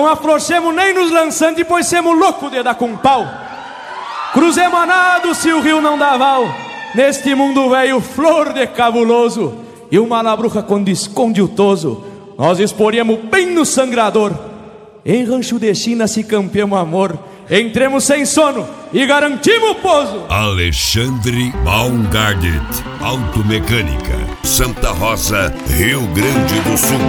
afrouxemos nem nos lançantes, pois semos loucos de dar com pau. Cruzemos a nado se o rio não dá val. Neste mundo velho, flor de cabuloso, e uma labruca quando esconde o toso, nós exporíamos bem no sangrador. Em rancho de China se campeamos amor, entremos sem sono e garantimos o pouso. Alexandre Baumgartet, Automecânica, Santa Rosa, Rio Grande do Sul.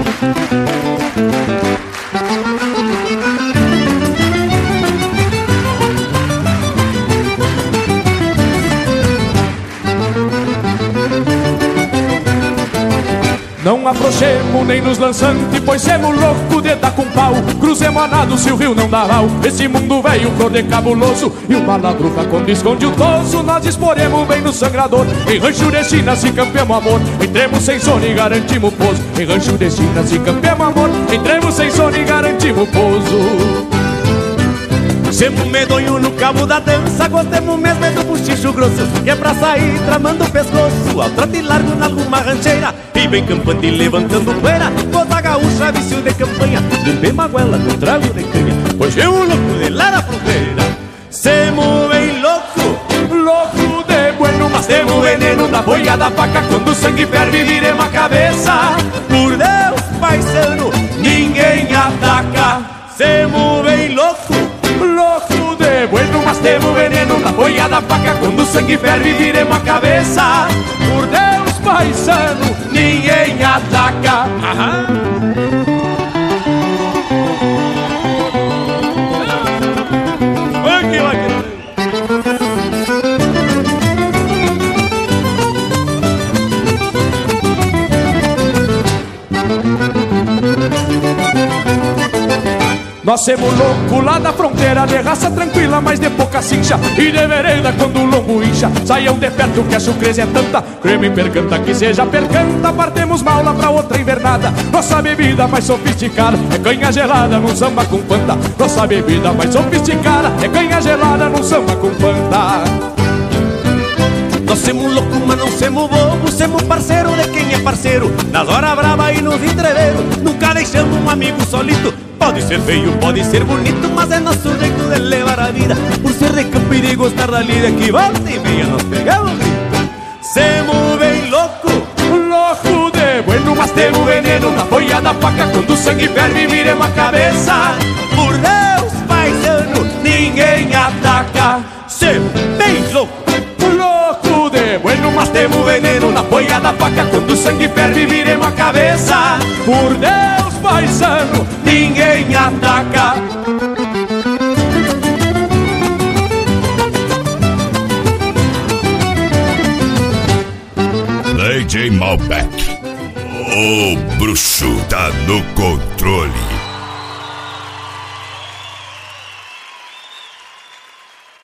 Não afrouxemos nem nos lançantes, pois semos loucos de dar com pau. Cruzemos a nado se o rio não dá mal. Esse mundo velho, flor de cabuloso, e uma ladruca quando esconde o toso, nós exporemos bem no sangrador. Em rancho de China se campeamos amor, entremos sem sono e garantimos o pouso. Em rancho de China se campeamos amor, entremos sem sono e garantimos o pouso. Semos medonho no cabo da dança, gostemos mesmo é do buchicho grosso, que é pra sair tramando o pescoço, ao trote largo na alguma rancheira, e bem campante levantando poeira, toda gaúcha, vício de campanha, de bem maguela com trago de canha, pois eu louco de lá na fronteira. Semos bem louco, louco de bueno, mas temos veneno da boia da faca, quando o sangue ferve viremos a cabeça. Por Deus, paisano, ninguém ataca. Semos bem louco, louco de bueno, mas temos veneno na boia da faca, quando o sangue ferve viremos a cabeça. Por Deus, paisano, ninguém ataca. Nós semos loucos lá da fronteira, de raça tranquila, mas de pouca cincha, e de vereda quando o lombo incha. Saiam de perto que a surpresa é tanta, creme percanta que seja percanta. Partemos mal lá pra outra invernada, nossa bebida mais sofisticada é canha gelada num samba com panta. Nossa bebida mais sofisticada é canha gelada num samba com panta. Nós semos loucos, mas não semos bobos, semos parceiro de quem é parceiro, nas horas brava e nos entreveros, nunca deixamos um amigo solito. Pode ser feio, pode ser bonito, mas é nosso jeito de levar a vida, por ser de campo e de gostar da lida, que volta e meia nós pegamos grito. Semos bem louco, louco de bueno, mas temos veneno na boia da faca, quando o sangue ferve viremos a cabeça. Por Deus, paisano, ninguém ataca. Semos bem louco, louco de bueno, mas temos veneno na boia da faca, quando o sangue ferve viremos a cabeça. Por Deus, paisano, ninguém ataca. DJ Malbec, o bruxo tá no controle.